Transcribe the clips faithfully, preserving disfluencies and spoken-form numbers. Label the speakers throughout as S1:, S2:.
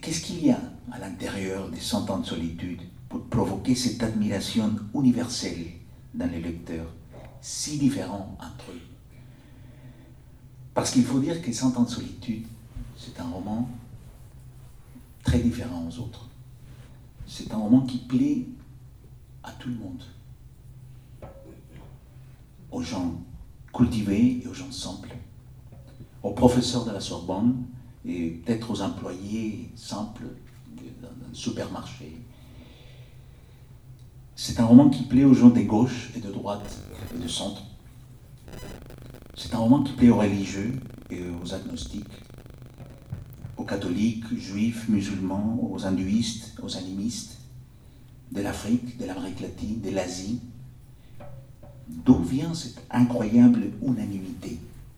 S1: qu'est-ce qu'il y a à l'intérieur des Cent ans de solitude pour provoquer cette admiration universelle dans les lecteurs, si différents entre eux? Parce qu'il faut dire que Cent ans de solitude, c'est un roman très différent aux autres. C'est un roman qui plaît à tout le monde, aux gens cultivés et aux gens simples, aux professeurs de la Sorbonne et peut-être aux employés simples d'un supermarché. C'est un roman qui plaît aux gens de gauche et de droite et de centre. C'est un roman qui plaît aux religieux et aux agnostiques, aux catholiques, juifs, musulmans, aux hindouistes, aux animistes, de l'Afrique, de l'Amérique latine, de l'Asie. D'où vient cette incroyable unanimité?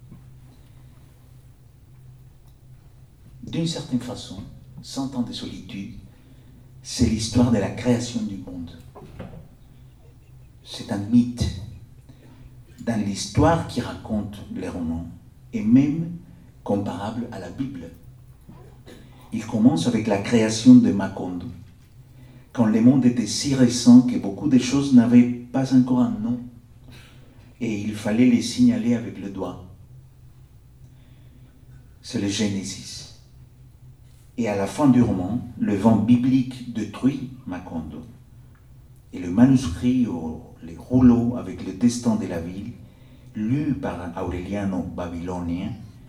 S1: D'une certaine façon, Cent ans de solitude, c'est l'histoire de la création du monde. C'est un mythe dans l'histoire qui raconte les romans, et même comparable à la Bible. Il commence avec la création de Macondo, quand le monde était si récent que beaucoup de choses n'avaient pas encore un nom, et il fallait les signaler avec le doigt. C'est le Genesis. Et à la fin du roman, le vent biblique détruit Macondo. Et le manuscrit, ou les rouleaux avec le destin de la ville, lu par Aureliano Babylonien,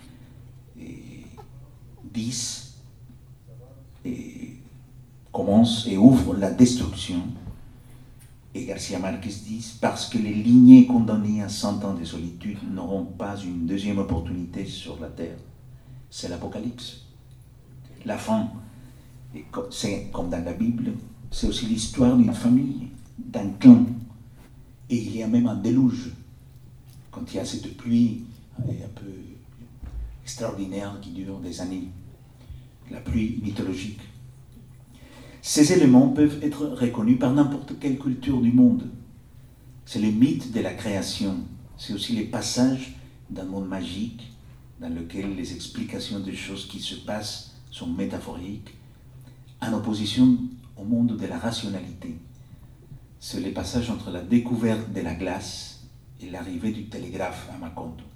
S1: disent et commence et ouvre la destruction. Et Garcia Marquez dit, parce que les lignées condamnées à cent ans de solitude n'auront pas une deuxième opportunité sur la terre. C'est l'Apocalypse. La fin, c'est comme dans la Bible, c'est aussi l'histoire d'une famille, d'un clan. Et il y a même un déluge, quand il y a cette pluie un peu extraordinaire qui dure des années, la pluie mythologique. Ces éléments peuvent être reconnus par n'importe quelle culture du monde. C'est le mythe de la création, c'est aussi les passages d'un monde magique dans lequel les explications des choses qui se passent sont métaphoriques, en opposition au monde de la rationalité. C'est le passage entre la découverte de la glace et l'arrivée du télégraphe à Macondo.